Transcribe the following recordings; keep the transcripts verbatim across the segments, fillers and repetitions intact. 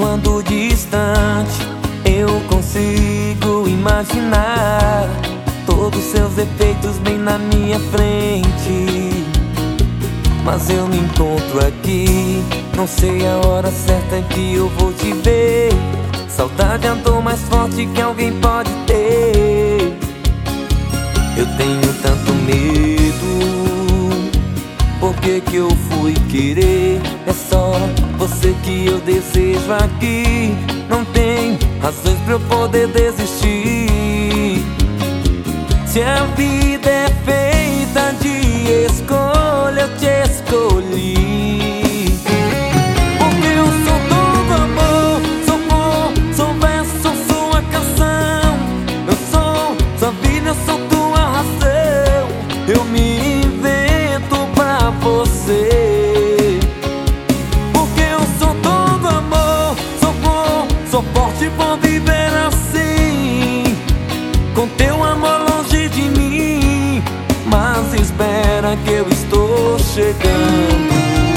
quando distante, eu consigo imaginar todos seus efeitos bem na minha frente. Mas eu me encontro aqui, não sei a hora certa em que eu vou te ver. Saudade é a dor mais forte que alguém pode ter. Eu tenho tanto medo, por que que eu fui querer? É só você que eu desejo aqui. Não tem razões pra eu poder desistir. Se a vida é feita de escolha, eu te escolhi. Porque eu sou todo amor, sou flor, sou verso, sou sua canção. Eu sou sua vida, eu sou tua razão. Eu me invento pra você. Porque eu sou todo amor, sou flor, sou forte, vou viver assim, com teu amor longe de mim. Mas espera que eu estou chegando.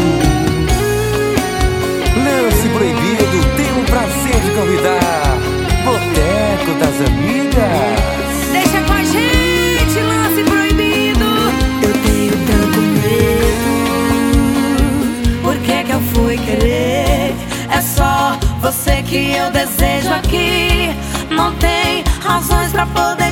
Lance Proibido tem o prazer de convidar Boteco das Amigas. Deixa com a gente, Lance Proibido. Eu tenho tanto medo, por que que eu fui querer? É só você que eu desejo aqui. Não tem razões pra poder